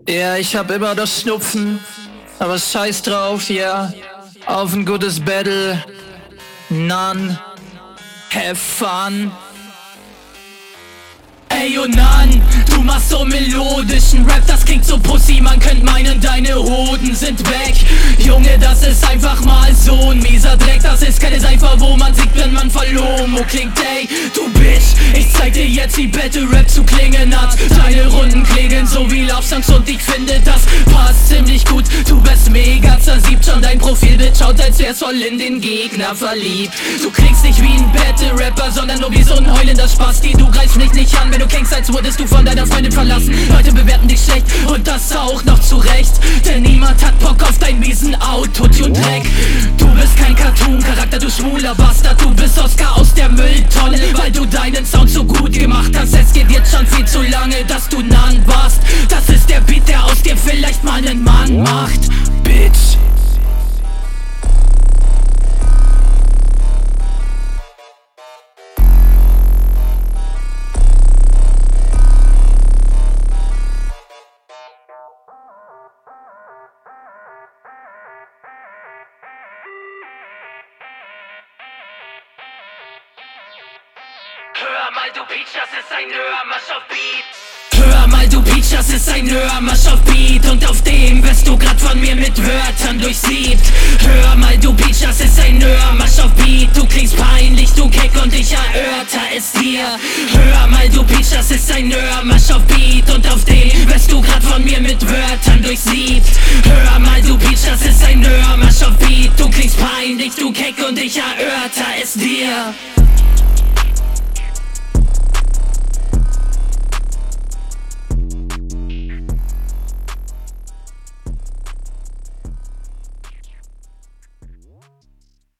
Ja, ich hab immer das Schnupfen, aber scheiß drauf, ja. Auf ein gutes Battle. None. Have fun. Ey und Nan, du machst so melodischen Rap, das klingt so pussy, man könnte meinen, deine Hoden sind weg. Junge, das ist einfach mal so ein mieser Dreck, das ist keine Cypher, wo man siegt, wenn man verloren klingt. Ey, du Bitch, ich zeig dir jetzt, wie Battle Rap zu klingen hat. Deine Runden klingen so wie Love Songs und ich finde, das passt ziemlich gut. Du bist mega zersiebt, schon dein Profilbild schaut, als wär's voll in den Gegner verliebt. Du klingst nicht wie ein Battle Rapper, sondern nur wie so ein heulender Spasti. Du greifst mich nicht an, wenn du klingst, als wurdest du von deiner Freundin verlassen. Leute bewerten dich schlecht und das auch noch zurecht, denn niemand hat Bock auf deinen miesen Autotune-Dreck. Du bist kein Cartoon-Charakter, du schwuler Bastard. Du bist Oscar aus der Mülltonne, weil du deinen Sound so gut gemacht hast. Es geht jetzt schon viel zu lange, dass du Nan warst. Das ist der Beat, der aus dir vielleicht mal einen Mann macht, Bitch. Hör mal, du Peach, das ist ein Hörmarsch auf Beat. Hör mal, du Peach, das ist ein Hörmarsch auf Beat, und auf dem wirst du grad von mir mit Wörtern durchsiebt. Hör mal, du Peach, das ist ein Hörmarsch auf Beat. Du klingst peinlich, du Keck, und ich erörter es dir. Hör mal, du Peach, das ist ein Hörmarsch auf Beat, und auf dem wirst du grad von mir mit Wörtern durchsiebt. Hör mal, du Peach, das ist ein Hörmarsch auf Beat. Du klingst peinlich, du Keck, und ich erörter es dir.